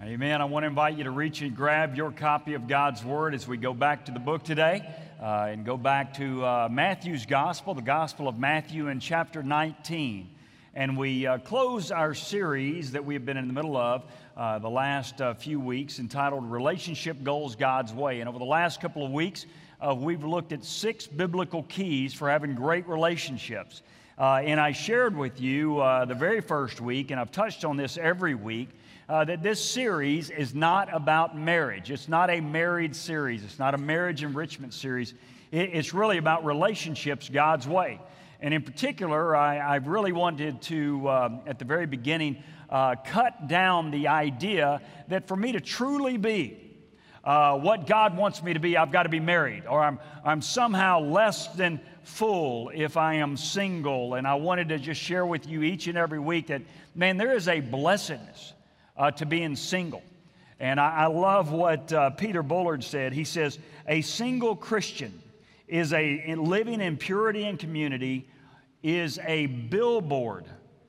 Amen. I want to invite you to reach and grab your copy of God's Word as we go back to the book today and go back to Matthew's Gospel, the Gospel of Matthew in chapter 19. And we close our series that we have been in the middle of the last few weeks entitled Relationship Goals God's Way. And over the last couple of weeks, we've looked at 6 biblical keys for having great relationships. And I shared with you the very first week, and I've touched on this every week, that this series is not about marriage. It's not a married series. It's not a marriage enrichment series. It's really about relationships God's way. And in particular, I really wanted to, at the very beginning, cut down the idea that for me to truly be what God wants me to be, I've got to be married, or I'm somehow less than full if I am single. And I wanted to just share with you each and every week that, man, there is a blessedness to being single. And I love what Peter Bullard said. He says, a single Christian is living in purity and community is a billboard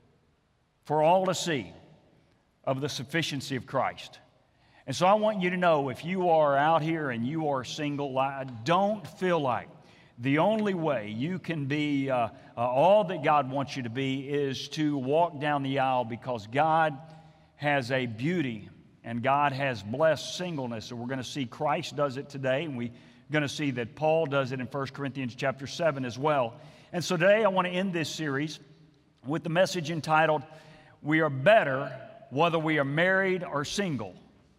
for all to see of the sufficiency of Christ. And so I want you to know, if you are out here and you are single, don't feel like the only way you can be all that God wants you to be is to walk down the aisle, because God has a beauty and God has blessed singleness. So we're going to see Christ does it today, and we're going to see that Paul does it in 1 Corinthians chapter 7 as well. And so today I want to end this series with the message entitled, We Are Better Whether We Are Married or Single.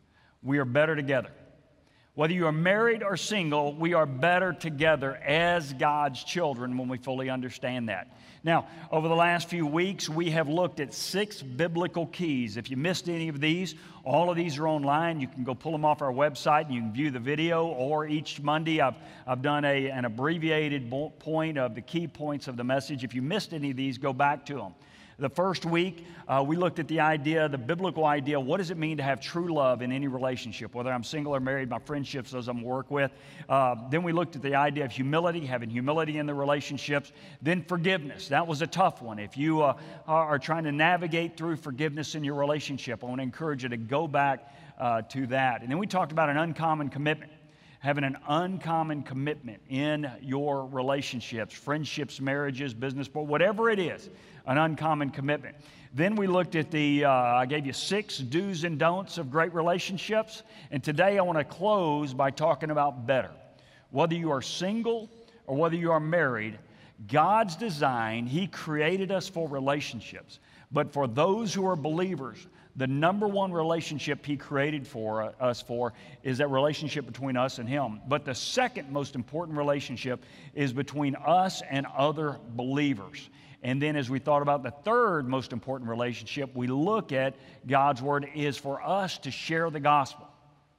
We are better together. Whether you are married or single, we are better together as God's children when we fully understand that. Now, over the last few weeks, we have looked at 6 biblical keys. If you missed any of these, all of these are online. You can go pull them off our website and you can view the video, or each Monday I've done an abbreviated point of the key points of the message. If you missed any of these, go back to them. The first week, we looked at the biblical idea, what does it mean to have true love in any relationship, whether I'm single or married, my friendships, those I'm work with. Then we looked at the idea of humility, having humility in the relationships. Then forgiveness. That was a tough one. If you are trying to navigate through forgiveness in your relationship, I want to encourage you to go back to that. And then we talked about an uncommon commitment. Having an uncommon commitment in your relationships, friendships, marriages, business, whatever it is, an uncommon commitment. Then we looked at I gave you 6 do's and don'ts of great relationships. And today I want to close by talking about better. Whether you are single or whether you are married, God's design, He created us for relationships. But for those who are believers, the number one relationship He created for us is that relationship between us and Him. But the second most important relationship is between us and other believers. And then as we thought about the third most important relationship, we look at God's Word is for us to share the gospel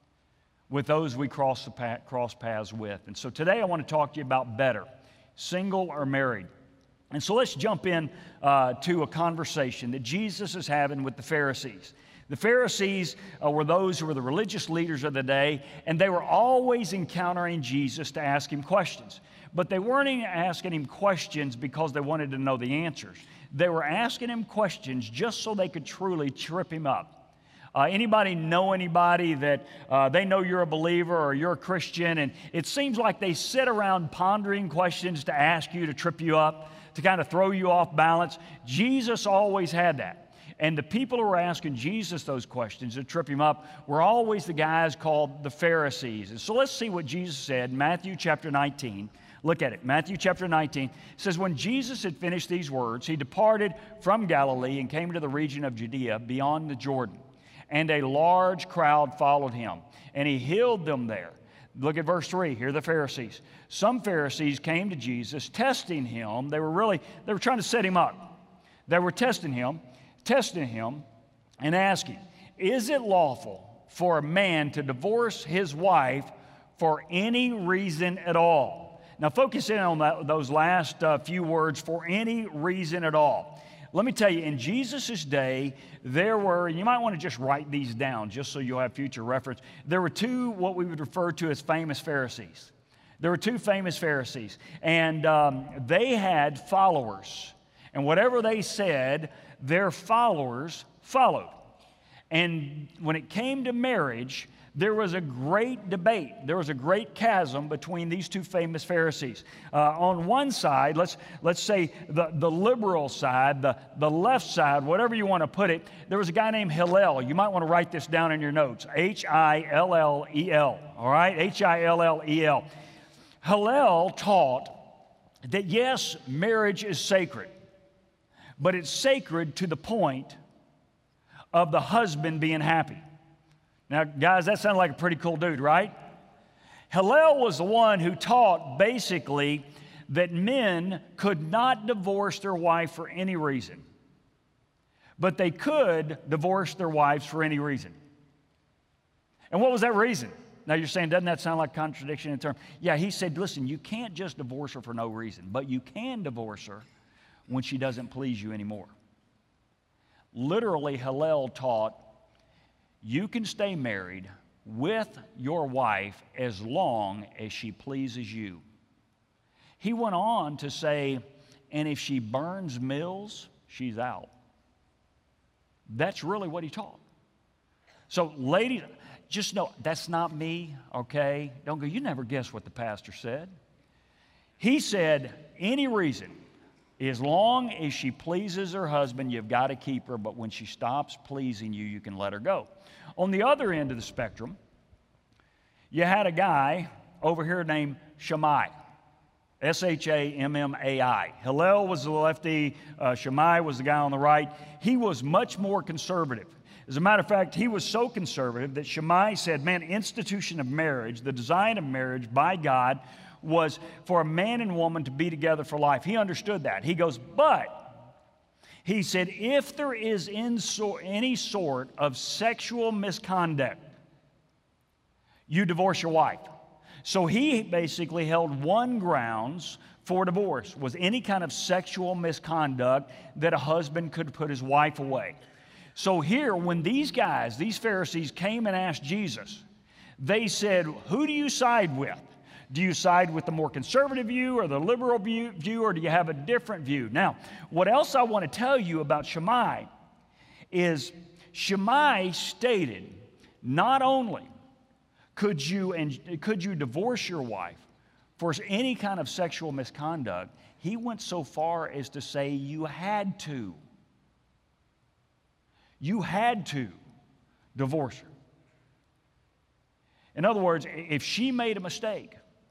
with those we cross paths with. And so today I want to talk to you about better, single or married. And so let's jump in to a conversation that Jesus is having with the Pharisees. The Pharisees were those who were the religious leaders of the day, and they were always encountering Jesus to ask Him questions. But they weren't asking Him questions because they wanted to know the answers. They were asking Him questions just so they could truly trip Him up. Anybody know anybody that they know you're a believer or you're a Christian, and it seems like they sit around pondering questions to ask you, to trip you up, to kind of throw you off balance? Jesus always had that. And the people who were asking Jesus those questions to trip Him up were always the guys called the Pharisees. And so let's see what Jesus said in Matthew chapter 19. Look at it. Matthew chapter 19 says, when Jesus had finished these words, He departed from Galilee and came to the region of Judea beyond the Jordan. And a large crowd followed Him, and He healed them there. Look at verse 3. Here are the Pharisees. Some Pharisees came to Jesus, testing Him. They were trying to set Him up. They were testing Him, and asking, is it lawful for a man to divorce his wife for any reason at all? Now focus in on those last few words, for any reason at all. Let me tell you, in Jesus' day, there were, you might want to just write these down just so you'll have future reference. There were 2 what we would refer to as famous Pharisees. There were 2 famous Pharisees, and they had followers. And whatever they said, their followers followed. And when it came to marriage, there was a great debate. There was a great chasm between these two famous Pharisees. On one side, let's say the liberal side, the left side, whatever you want to put it, there was a guy named Hillel. You might want to write this down in your notes. Hillel, all right? Hillel. Hillel taught that yes, marriage is sacred, but it's sacred to the point of the husband being happy. Now, guys, that sounded like a pretty cool dude, right? Hillel was the one who taught basically that men could not divorce their wife for any reason, but they could divorce their wives for any reason. And what was that reason? Now you're saying, doesn't that sound like contradiction in terms? Yeah, he said, listen, you can't just divorce her for no reason, but you can divorce her when she doesn't please you anymore. Literally, Hillel taught you can stay married with your wife as long as she pleases you. He went on to say, and if she burns mills, she's out. That's really what he taught. So, ladies, just know that's not me, okay? Don't go, you never guess what the pastor said. He said, any reason, as long as she pleases her husband, you've got to keep her, but when she stops pleasing you, you can let her go. On the other end of the spectrum, you had a guy over here named Shammai, Shammai. Hillel was the lefty, Shammai was the guy on the right. He was much more conservative. As a matter of fact, he was so conservative that Shammai said, man, institution of marriage, the design of marriage by God was for a man and woman to be together for life. He understood that. He goes, but he said, if there is any sort of sexual misconduct, you divorce your wife. So he basically held one grounds for divorce was any kind of sexual misconduct that a husband could put his wife away. So here, when these guys, these Pharisees came and asked Jesus, they said, who do you side with? Do you side with the more conservative view or the liberal view, or do you have a different view? Now, what else I want to tell you about Shammai is Shammai stated not only could you divorce your wife for any kind of sexual misconduct, he went so far as to say you had to. You had to divorce her. In other words, if she made a mistake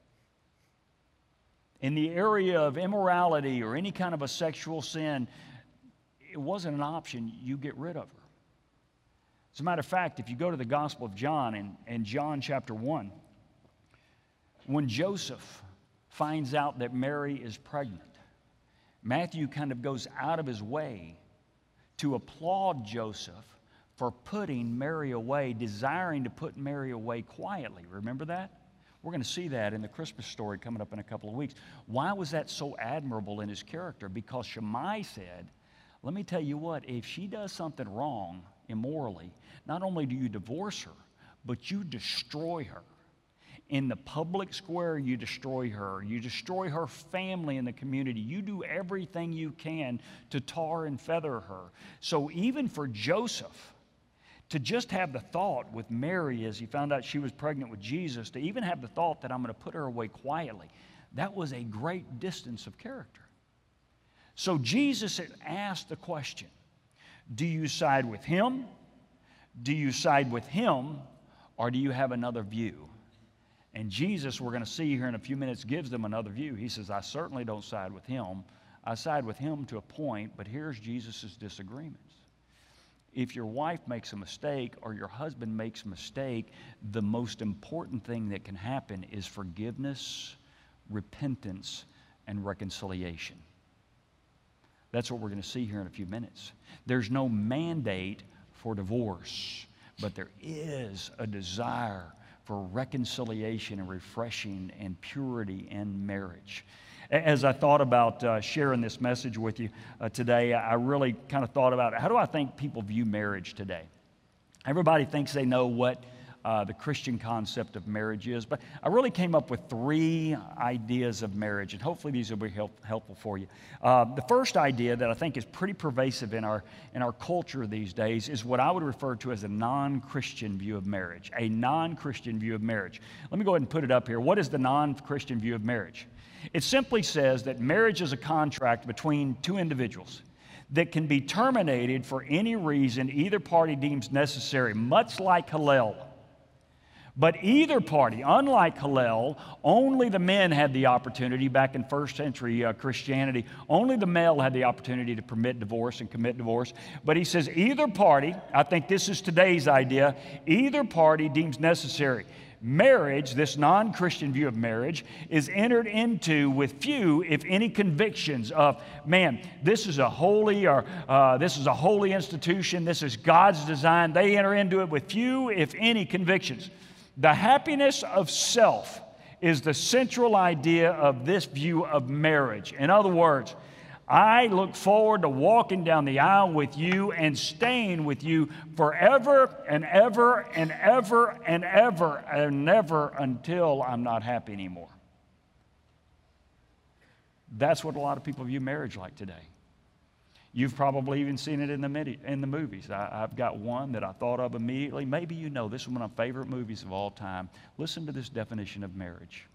in the area of immorality or any kind of a sexual sin, it wasn't an option. You get rid of her. As a matter of fact, if you go to the Gospel of John in John chapter 1, when Joseph finds out that Mary is pregnant, Matthew kind of goes out of his way to applaud Joseph for putting Mary away, desiring to put Mary away quietly. Remember that? We're going to see that in the Christmas story coming up in a couple of weeks. Why was that so admirable in his character? Because Shammai said, let me tell you what, if she does something wrong immorally, not only do you divorce her, but you destroy her. In the public square, you destroy her. You destroy her family in the community. You do everything you can to tar and feather her. So even for Joseph, to just have the thought with Mary as he found out she was pregnant with Jesus, to even have the thought that I'm going to put her away quietly, that was a great distance of character. So Jesus had asked the question, do you side with him? Do you side with him? Or do you have another view? And Jesus, we're going to see here in a few minutes, gives them another view. He says, I certainly don't side with him. I side with him to a point, but here's Jesus' disagreements. If your wife makes a mistake or your husband makes a mistake, the most important thing that can happen is forgiveness, repentance, and reconciliation. That's what we're going to see here in a few minutes. There's no mandate for divorce, but there is a desire for reconciliation and refreshing and purity in marriage. As I thought about sharing this message with you today, I really kind of thought about how do I think people view marriage today? Everybody thinks they know what the Christian concept of marriage is. But I really came up with 3 ideas of marriage, and hopefully these will be helpful for you. The first idea that I think is pretty pervasive in our culture these days is what I would refer to as a non-Christian view of marriage. A non-Christian view of marriage. Let me go ahead and put it up here. What is the non-Christian view of marriage? It simply says that marriage is a contract between 2 individuals that can be terminated for any reason either party deems necessary, much like Hillel. But either party, unlike Hillel, only the men had the opportunity back in first century Christianity, only the male had the opportunity to permit divorce and commit divorce. But he says either party, I think this is today's idea, either party deems necessary. Marriage, this non-Christian view of marriage, is entered into with few, if any, convictions of, man, this is a holy institution, this is God's design. They enter into it with few, if any, convictions. The happiness of self is the central idea of this view of marriage. In other words, I look forward to walking down the aisle with you and staying with you forever and ever and ever and ever and never until I'm not happy anymore. That's what a lot of people view marriage like today. You've probably even seen it in the movies. I've got one that I thought of immediately. Maybe you know, this is one of my favorite movies of all time. Listen to this definition of marriage.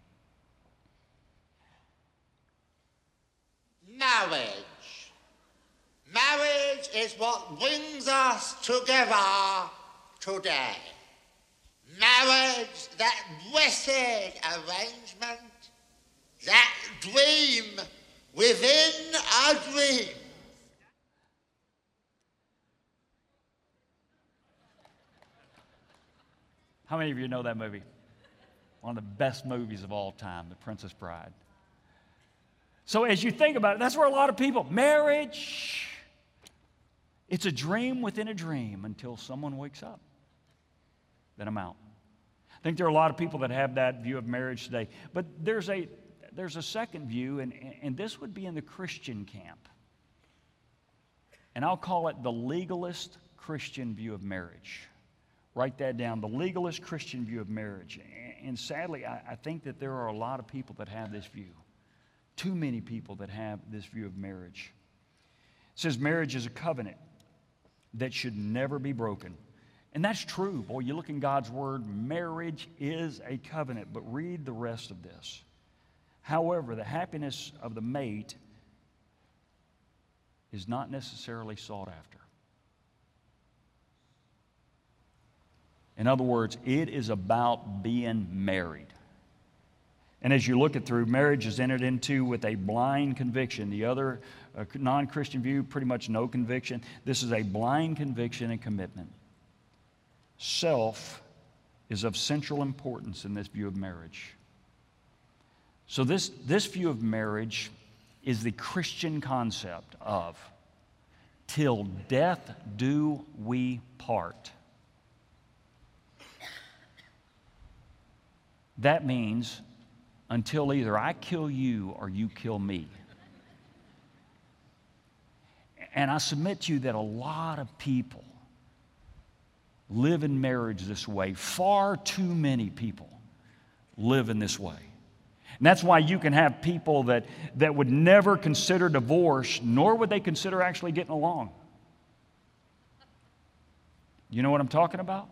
Marriage. Marriage is what brings us together today. Marriage, that blessed arrangement, that dream within a dream. How many of you know that movie? One of the best movies of all time, The Princess Bride. So as you think about it, that's where a lot of people, marriage, it's a dream within a dream until someone wakes up. Then I'm out. I think there are a lot of people that have that view of marriage today. But there's a second view, and this would be in the Christian camp. And I'll call it the legalist Christian view of marriage. Write that down, the legalist Christian view of marriage. And sadly, I think that there are a lot of people that have this view. Too many people that have this view of marriage. It says marriage is a covenant that should never be broken. And that's true. Boy, you look in God's Word, marriage is a covenant. But read the rest of this. However, the happiness of the mate is not necessarily sought after. In other words, it is about being married. And as you look it through, marriage is entered into with a blind conviction. The other non-Christian view, pretty much no conviction. This is a blind conviction and commitment. Self is of central importance in this view of marriage. So this view of marriage is the Christian concept of till death do we part. That means until either I kill you or you kill me. And I submit to you that a lot of people live in marriage this way. Far too many people live in this way. And that's why you can have people that would never consider divorce, nor would they consider actually getting along. You know what I'm talking about?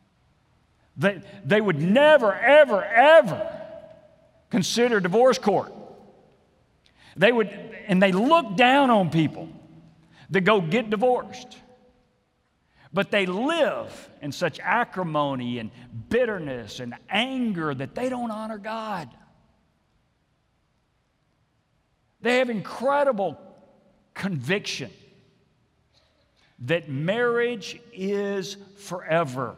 They would never, ever, ever consider divorce court. They look down on people that go get divorced. But they live in such acrimony and bitterness and anger that they don't honor God. They have incredible conviction that marriage is forever.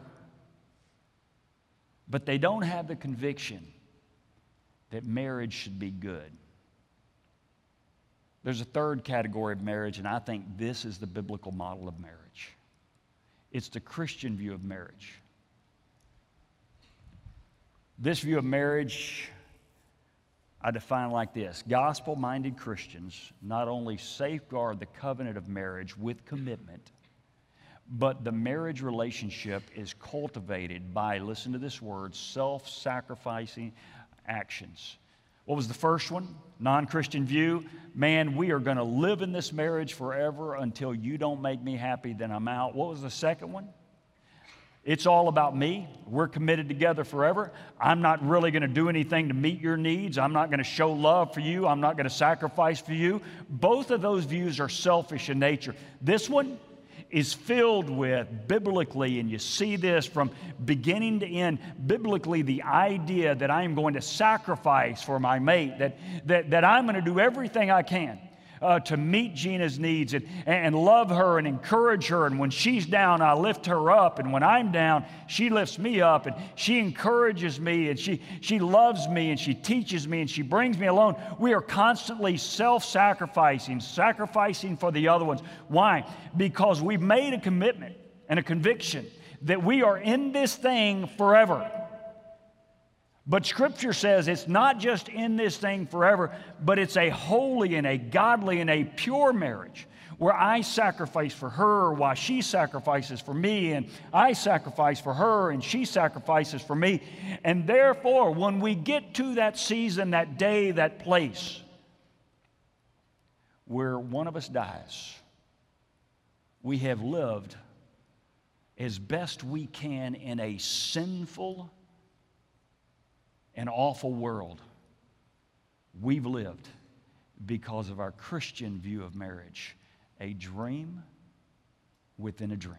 But they don't have the conviction that marriage should be good. There's a third category of marriage, and I think this is the biblical model of marriage. It's the Christian view of marriage. This view of marriage, I define like this. Gospel-minded Christians not only safeguard the covenant of marriage with commitment, But the marriage relationship is cultivated by, listen to this word, self-sacrificing actions. What was the first one? Non-Christian view. Man, we are going to live in this marriage forever until you don't make me happy, then I'm out. What was the second one? It's all about me. We're committed together forever. I'm not really going to do anything to meet your needs. I'm not going to show love for you. I'm not going to sacrifice for you. Both of those views are selfish in nature. This one is filled with, biblically, and you see this from beginning to end, biblically, the idea that I am going to sacrifice for my mate, that I'm going to do everything I can to meet Gina's needs and love her and encourage her. And when she's down, I lift her up. And when I'm down, she lifts me up. And she encourages me, and she loves me, and she teaches me, and she brings me along. We are constantly self-sacrificing, sacrificing for the other ones. Why? Because we've made a commitment and a conviction that we are in this thing forever. But Scripture says it's not just in this thing forever, but it's a holy and a godly and a pure marriage where I sacrifice for her while she sacrifices for me, and I sacrifice for her and she sacrifices for me. And therefore, when we get to that season, that day, that place where one of us dies, we have lived as best we can in a sinful an awful world. We've lived because of our Christian view of marriage, a dream within a dream.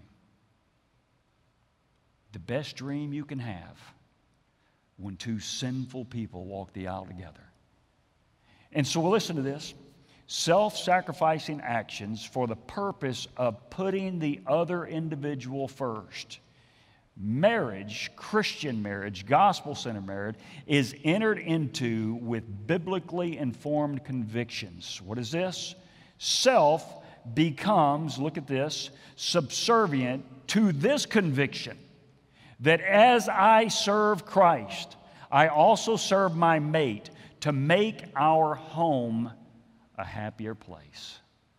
The best dream you can have when two sinful people walk the aisle together. And so listen to this. Self-sacrificing actions for the purpose of putting the other individual first. Marriage, Christian marriage, gospel-centered marriage, is entered into with biblically informed convictions. What is this? Self becomes, look at this, subservient to this conviction that as I serve Christ, I also serve my mate to make our home a happier place.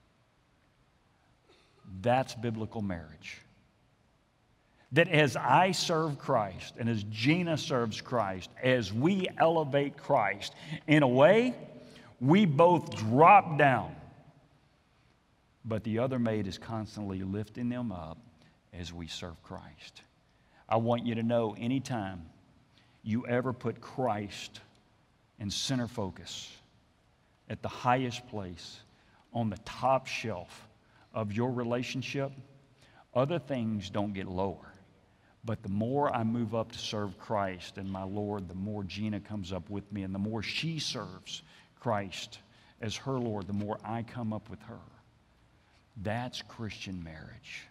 That's biblical marriage. That as I serve Christ and as Gina serves Christ, as we elevate Christ, in a way, we both drop down. But the other mate is constantly lifting them up as we serve Christ. I want you to know anytime you ever put Christ in center focus, at the highest place, on the top shelf of your relationship, other things don't get lower. But the more I move up to serve Christ and my Lord, the more Gina comes up with me. And the more she serves Christ as her Lord, the more I come up with her. That's Christian marriage.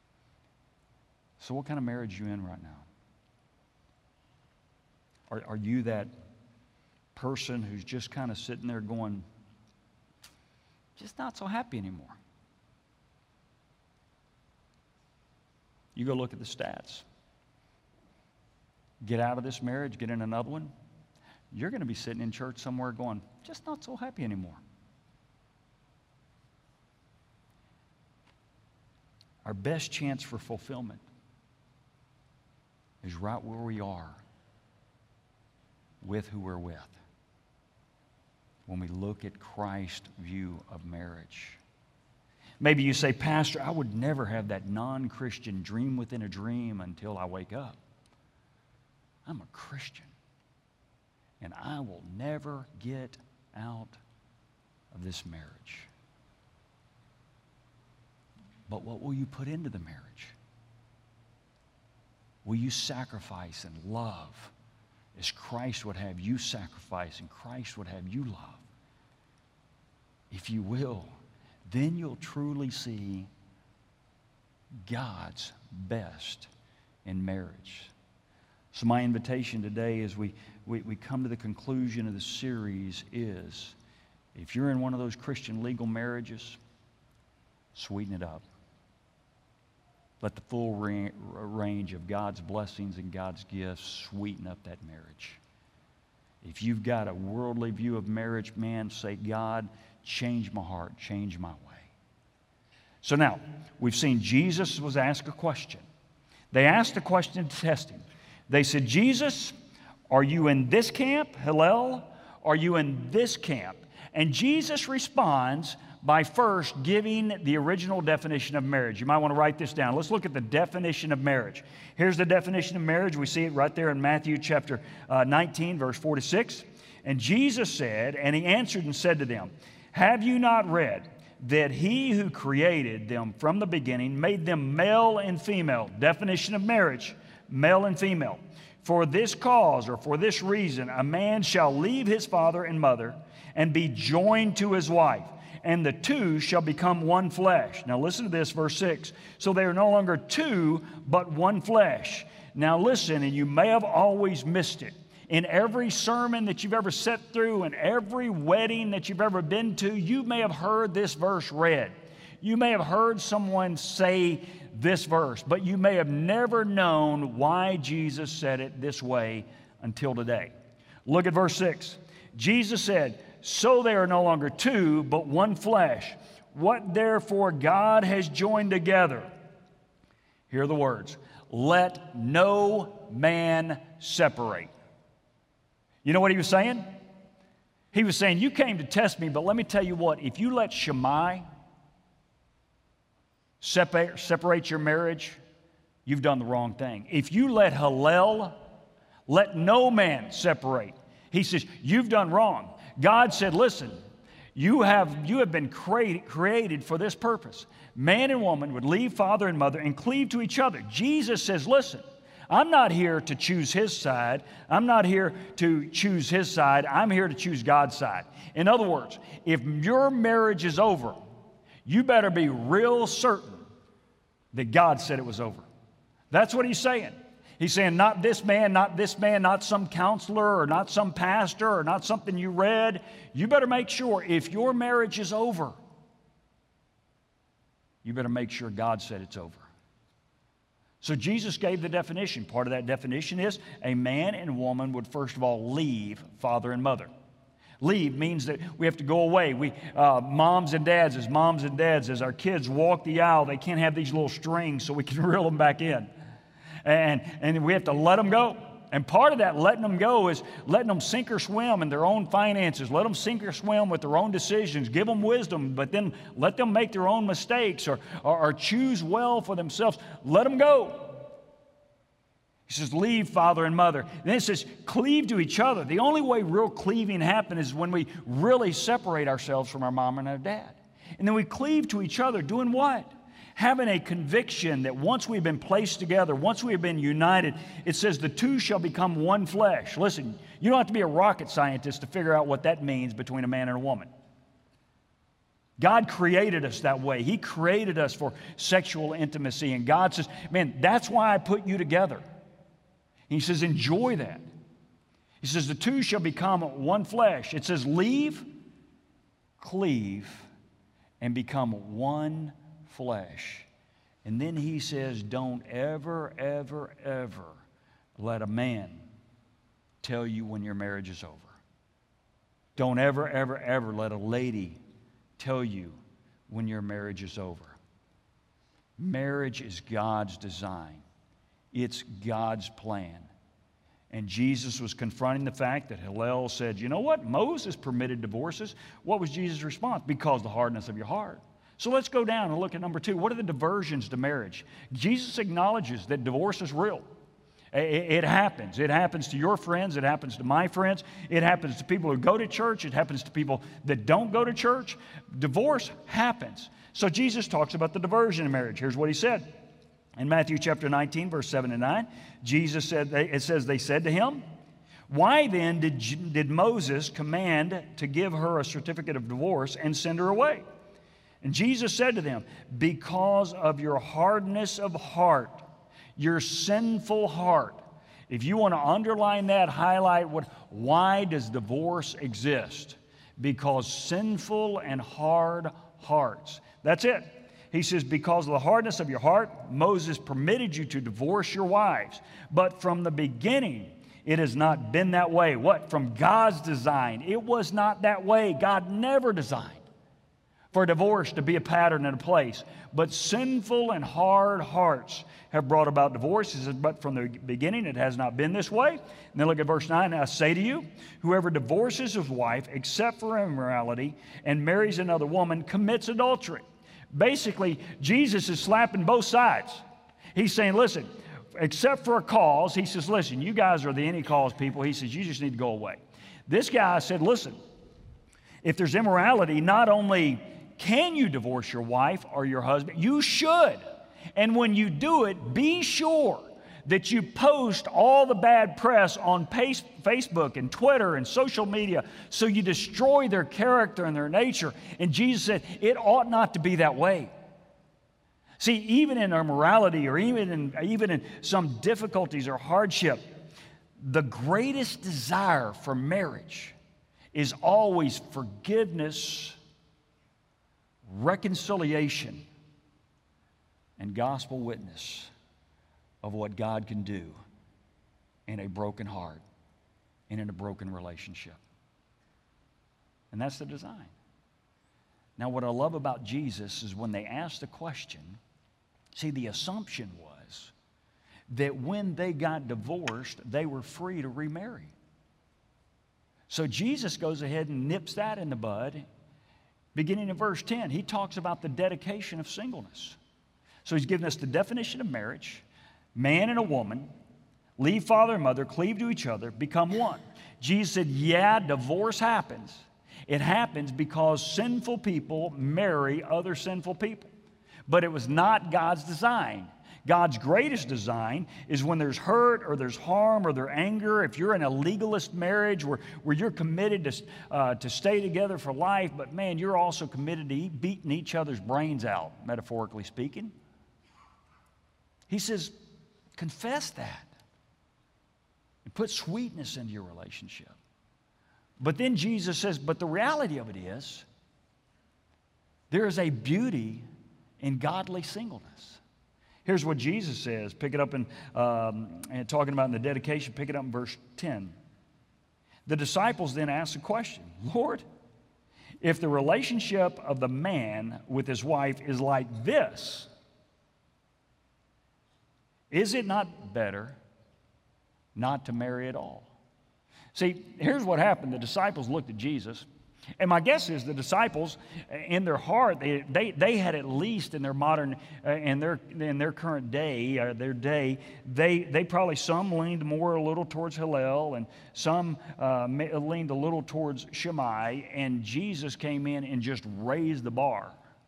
So what kind of marriage are you in right now? Are you that person who's just kind of sitting there going, just not so happy anymore? You go look at the stats. Get out of this marriage, get in another one, you're going to be sitting in church somewhere going, just not so happy anymore. Our best chance for fulfillment is right where we are with who we're with. When we look at Christ's view of marriage. Maybe you say, Pastor, I would never have that non-Christian dream within a dream until I wake up. I'm a Christian, and I will never get out of this marriage. But what will you put into the marriage? Will you sacrifice and love as Christ would have you sacrifice and Christ would have you love? If you will, then you'll truly see God's best in marriage. So my invitation today as we come to the conclusion of the series is, if you're in one of those Christian legal marriages, sweeten it up. Let the full range of God's blessings and God's gifts sweeten up that marriage. If you've got a worldly view of marriage, man, say, God, change my heart, change my way. So now, we've seen Jesus was asked a question. They asked a question to test him. They said, Jesus, are you in this camp, Hillel? Are you in this camp? And Jesus responds by first giving the original definition of marriage. You might want to write this down. Let's look at the definition of marriage. Here's the definition of marriage. We see it right there in Matthew chapter 19, verse 46. And Jesus said, and he answered and said to them, have you not read that he who created them from the beginning made them male and female? Definition of marriage, male and female. For this cause, or for this reason, a man shall leave his father and mother and be joined to his wife, and the two shall become one flesh. Now listen to this, verse 6. So they are no longer two, but one flesh. Now listen, and you may have always missed it. In every sermon that you've ever sat through, and every wedding that you've ever been to, you may have heard this verse read. You may have heard someone say this verse, but you may have never known why Jesus said it this way until today. Look at verse 6. Jesus said, so they are no longer two, but one flesh. What therefore God has joined together. Hear the words. Let no man separate. You know what he was saying? He was saying, you came to test me, but let me tell you what, if you let Shammai separate your marriage, you've done the wrong thing. If you let Hillel, let no man separate. He says, you've done wrong. God said, listen, you have been created for this purpose. Man and woman would leave father and mother and cleave to each other. Jesus says, listen, I'm not here to choose his side. I'm not here to choose his side. I'm here to choose God's side. In other words, if your marriage is over, you better be real certain that God said it was over. That's what he's saying. He's saying, not this man, not some counselor or not some pastor or not something you read. You better make sure if your marriage is over, you better make sure God said it's over. So Jesus gave the definition. Part of that definition is a man and woman would first of all leave father and mother. Leave means that we have to go away. Moms and dads, as our kids walk the aisle, they can't have these little strings so we can reel them back in. And we have to let them go. And part of that letting them go is letting them sink or swim in their own finances. Let them sink or swim with their own decisions. Give them wisdom, but then let them make their own mistakes or choose well for themselves. Let them go. He says, leave father and mother. Then it says, cleave to each other. The only way real cleaving happens is when we really separate ourselves from our mom and our dad. And then we cleave to each other, doing what? Having a conviction that once we've been placed together, once we've been united, it says the two shall become one flesh. Listen, you don't have to be a rocket scientist to figure out what that means between a man and a woman. God created us that way. He created us for sexual intimacy. And God says, man, that's why I put you together. He says, enjoy that. He says, the two shall become one flesh. It says, leave, cleave, and become one flesh. And then he says, don't ever, ever, ever let a man tell you when your marriage is over. Don't ever, ever, ever let a lady tell you when your marriage is over. Marriage is God's design. It's God's plan. And Jesus was confronting the fact that Hillel said, you know what? Moses permitted divorces. What was Jesus' response? Because of the hardness of your heart. So let's go down and look at number 2. What are the diversions to marriage? Jesus acknowledges that divorce is real. It happens. It happens to your friends. It happens to my friends. It happens to people who go to church. It happens to people that don't go to church. Divorce happens. So Jesus talks about the diversion in marriage. Here's what he said. In Matthew chapter 19, verse 7 and 9, Jesus said, it says, they said to him, why then did Moses command to give her a certificate of divorce and send her away? And Jesus said to them, because of your hardness of heart, your sinful heart. If you want to underline that, highlight why does divorce exist? Because sinful and hard hearts. That's it. He says, because of the hardness of your heart, Moses permitted you to divorce your wives. But from the beginning, it has not been that way. What? From God's design. It was not that way. God never designed for divorce to be a pattern and a place. But sinful and hard hearts have brought about divorce. He says, but from the beginning it has not been this way. And then look at verse 9. I say to you, whoever divorces his wife except for immorality and marries another woman commits adultery. Basically, Jesus is slapping both sides. He's saying, listen, except for a cause, he says, listen, you guys are the any cause people. He says, you just need to go away. This guy said, listen, if there's immorality, not only can you divorce your wife or your husband, you should. And when you do it, be sure that you post all the bad press on Facebook and Twitter and social media so you destroy their character and their nature. And Jesus said, it ought not to be that way. See, even in immorality or even in some difficulties or hardship, the greatest desire for marriage is always forgiveness, reconciliation, and gospel witness of what God can do in a broken heart and in a broken relationship. And that's the design. Now, what I love about Jesus is when they asked the question, see, the assumption was that when they got divorced, they were free to remarry. So Jesus goes ahead and nips that in the bud. Beginning in verse 10, he talks about the dedication of singleness. So he's given us the definition of marriage. Man and a woman leave father and mother, cleave to each other, become one. Jesus said, yeah, divorce happens. It happens because sinful people marry other sinful people. But it was not God's design. God's greatest design is when there's hurt or there's harm or there's anger. If you're in a legalist marriage where you're committed to stay together for life, but man, you're also committed to beating each other's brains out, metaphorically speaking. He says, confess that and put sweetness into your relationship. But then Jesus says, but the reality of it is, there is a beauty in godly singleness. Here's what Jesus says. Pick it up and talking about in the dedication, pick it up in verse 10. The disciples then asked the question, Lord, if the relationship of the man with his wife is like this, is it not better not to marry at all? See, here's what happened. The disciples looked at Jesus, and my guess is the disciples, in their heart, they had at least in their modern, in their current day, they probably, some leaned more a little towards Hillel, and some leaned a little towards Shammai, and Jesus came in and just raised the bar.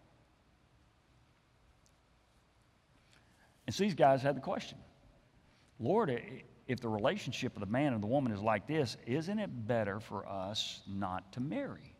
And so these guys had the question, Lord, if the relationship of the man and the woman is like this, isn't it better for us not to marry?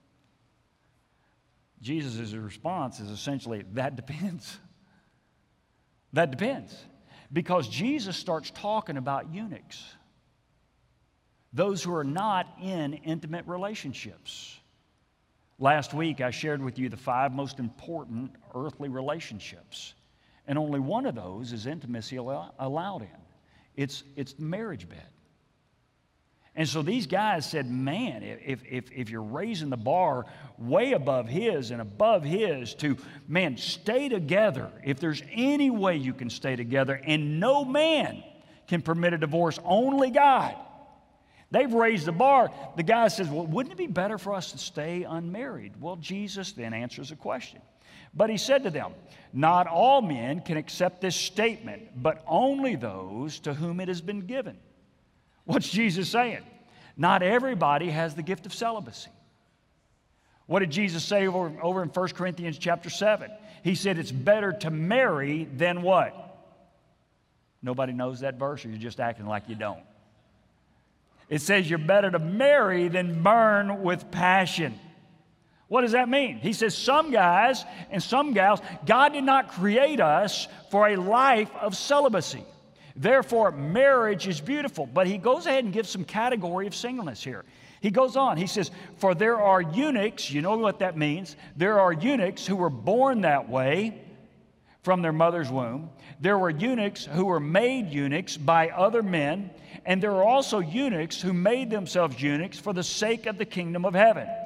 Jesus' response is essentially, that depends. That depends. Because Jesus starts talking about eunuchs, those who are not in intimate relationships. Last week, I shared with you the 5 most important earthly relationships. And only one of those is intimacy allowed in. It's the marriage bed. And so these guys said, man, if you're raising the bar way above his and above his to, man, stay together. If there's any way you can stay together, and no man can permit a divorce, only God. They've raised the bar. The guy says, well, wouldn't it be better for us to stay unmarried? Well, Jesus then answers the question. But he said to them, not all men can accept this statement, but only those to whom it has been given. What's Jesus saying? Not everybody has the gift of celibacy. What did Jesus say over in 1 Corinthians chapter 7? He said it's better to marry than what? Nobody knows that verse, or you're just acting like you don't. It says you're better to marry than burn with passion. What does that mean? He says some guys and some gals, God did not create us for a life of celibacy. Therefore, marriage is beautiful. But he goes ahead and gives some category of singleness here. He goes on. He says, for there are eunuchs, you know what that means. There are eunuchs who were born that way from their mother's womb. There were eunuchs who were made eunuchs by other men. And there are also eunuchs who made themselves eunuchs for the sake of the kingdom of heaven.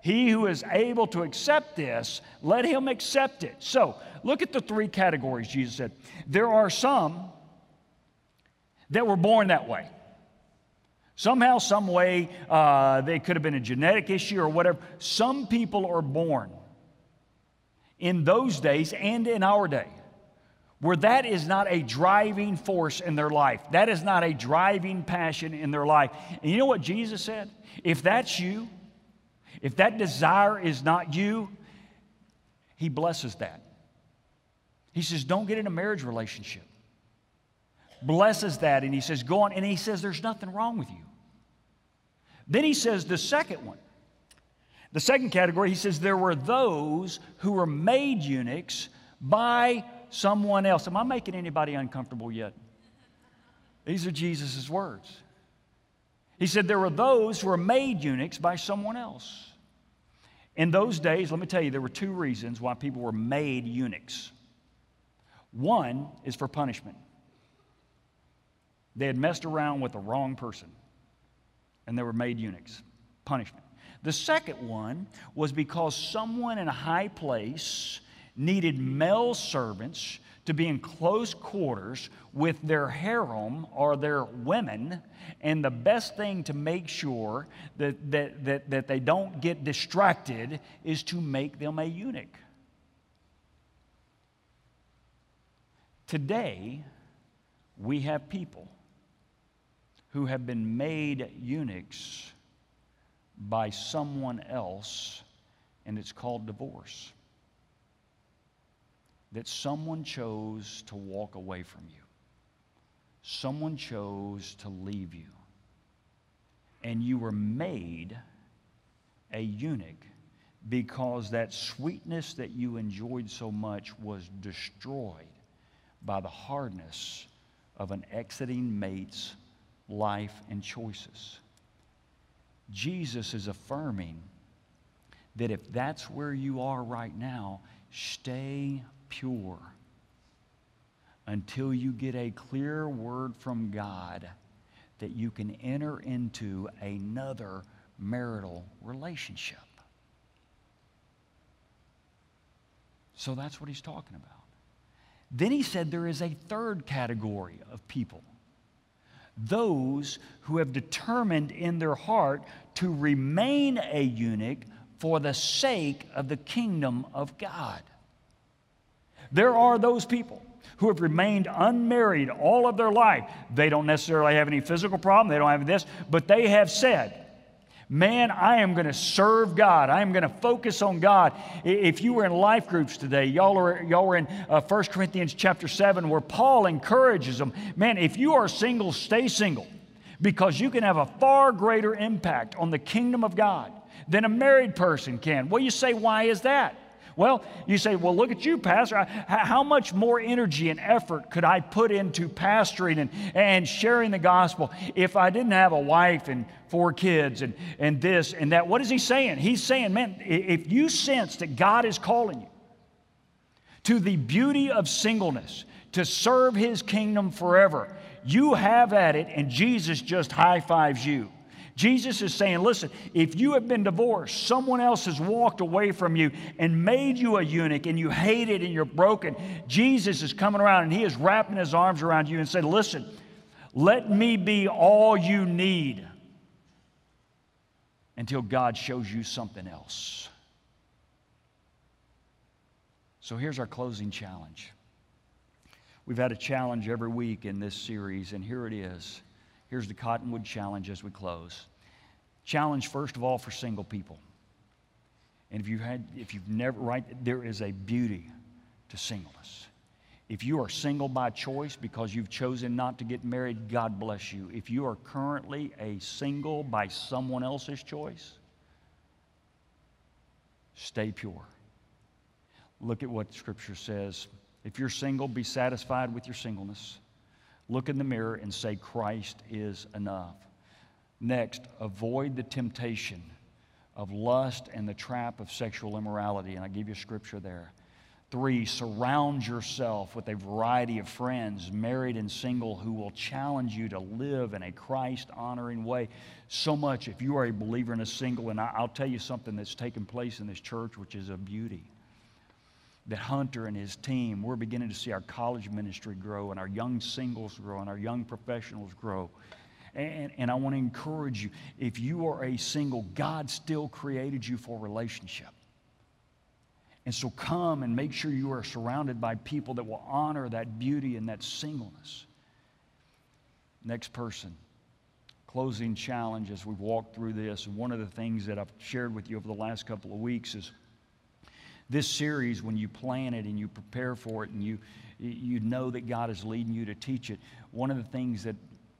He who is able to accept this, let him accept it. So, look at the three categories Jesus said. There are some that were born that way. Somehow, some way, they could have been a genetic issue or whatever. Some people are born in those days and in our day where that is not a driving force in their life. That is not a driving passion in their life. And you know what Jesus said? If that's you, if that desire is not you, He blesses that. He says, don't get in a marriage relationship. Blesses that, and He says, go on. And He says, there's nothing wrong with you. Then He says the second one. The second category, He says, there were those who were made eunuchs by someone else. Am I making anybody uncomfortable yet? These are Jesus' words. He said there were those who were made eunuchs by someone else. In those days, let me tell you, there were two reasons why people were made eunuchs. One is for punishment. They had messed around with the wrong person, and they were made eunuchs. Punishment. The second one was because someone in a high place needed male servants to be in close quarters with their harem or their women, and the best thing to make sure that they don't get distracted is to make them a eunuch. Today, we have people who have been made eunuchs by someone else, and it's called divorce. That someone chose to walk away from you. Someone chose to leave you. And you were made a eunuch because that sweetness that you enjoyed so much was destroyed by the hardness of an exiting mate's life and choices. Jesus is affirming that if that's where you are right now, stay pure until you get a clear word from God that you can enter into another marital relationship. So that's what He's talking about. Then He said there is a third category of people. Those who have determined in their heart to remain a eunuch for the sake of the kingdom of God. There are those people who have remained unmarried all of their life. They don't necessarily have any physical problem. They don't have this. But they have said, man, I am going to serve God. I am going to focus on God. If you were in life groups today, y'all were in 1 Corinthians chapter 7 where Paul encourages them. Man, if you are single, stay single because you can have a far greater impact on the kingdom of God than a married person can. Well, you say, why is that? Well, you say, well, look at you, Pastor. How much more energy and effort could I put into pastoring and sharing the gospel if I didn't have a wife and 4 kids and this and that? What is he saying? He's saying, man, if you sense that God is calling you to the beauty of singleness, to serve His kingdom forever, you have at it, and Jesus just high-fives you. Jesus is saying, listen, if you have been divorced, someone else has walked away from you and made you a eunuch and you hate it and you're broken, Jesus is coming around and He is wrapping His arms around you and saying, listen, let me be all you need until God shows you something else. So here's our closing challenge. We've had a challenge every week in this series, and here it is. Here's the Cottonwood Challenge as we close. Challenge, first of all, for single people. And if you've never, right, there is a beauty to singleness. If you are single by choice because you've chosen not to get married, God bless you. If you are currently a single by someone else's choice, stay pure. Look at what Scripture says. If you're single, be satisfied with your singleness. Look in the mirror and say, Christ is enough. Next, avoid the temptation of lust and the trap of sexual immorality. And I give you scripture there. 3, surround yourself with a variety of friends, married and single, who will challenge you to live in a Christ-honoring way. So much, if you are a believer and a single, and I'll tell you something that's taken place in this church, which is a beauty. That Hunter and his team, we're beginning to see our college ministry grow, and our young singles grow, and our young professionals grow. And I want to encourage you, if you are a single, God still created you for relationship. And so come and make sure you are surrounded by people that will honor that beauty and that singleness. Next person. Closing challenge as we've walked through this. And one of the things that I've shared with you over the last couple of weeks is this series, when you plan it and you prepare for it and you know that God is leading you to teach it, one of the things that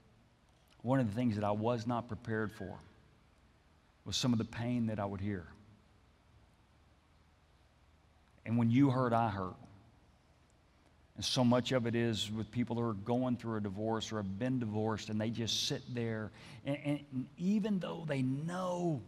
I was not prepared for was some of the pain that I would hear. And when you hurt, I hurt. And so much of it is with people who are going through a divorce or have been divorced, and they just sit there. And even though they know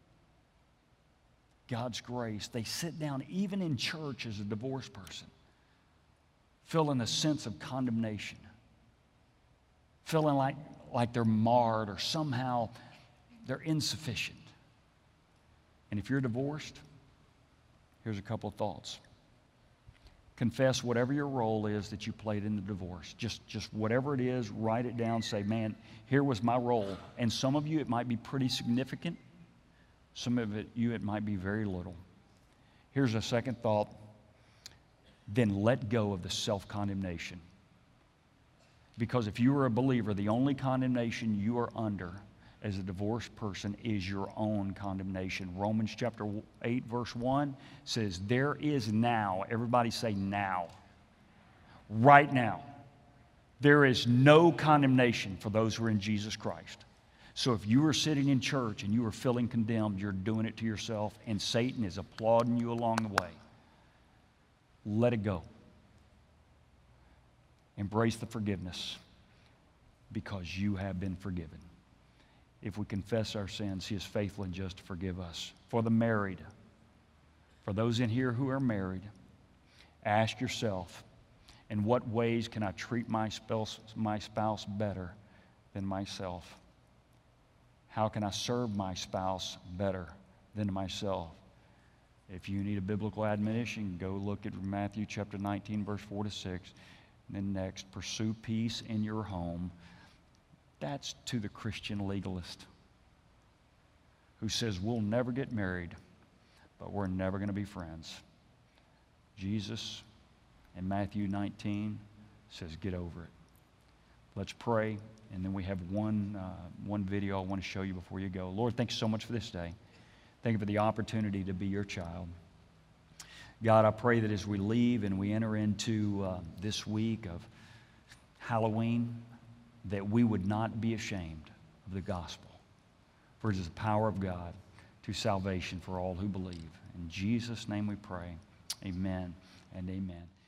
God's grace, they sit down, even in church as a divorced person, feeling a sense of condemnation, feeling like they're marred or somehow they're insufficient. And if you're divorced, here's a couple of thoughts. Confess whatever your role is that you played in the divorce. Just whatever it is, write it down. Say, man, here was my role. And some of you, it might be pretty significant. Some of it might be very little. Here's a second thought. Then let go of the self-condemnation. Because if you are a believer, the only condemnation you are under as a divorced person is your own condemnation. Romans chapter 8, verse 1 says, there is now, everybody say now, right now, there is no condemnation for those who are in Jesus Christ. So if you are sitting in church and you are feeling condemned, you're doing it to yourself, and Satan is applauding you along the way. Let it go. Embrace the forgiveness, because you have been forgiven. If we confess our sins, He is faithful and just to forgive us. For the married, for those in here who are married, ask yourself, in what ways can I treat my spouse better than myself? How can I serve my spouse better than myself? If you need a biblical admonition, go look at Matthew chapter 19, verse 4 to 6. And then next, pursue peace in your home. That's to the Christian legalist who says we'll never get married, but we're never going to be friends. Jesus in Matthew 19 says get over it. Let's pray, and then we have one video I want to show you before you go. Lord, thanks so much for this day. Thank you for the opportunity to be your child. God, I pray that as we leave and we enter into this week of Halloween, that we would not be ashamed of the gospel. For it is the power of God to salvation for all who believe. In Jesus' name we pray. Amen and amen.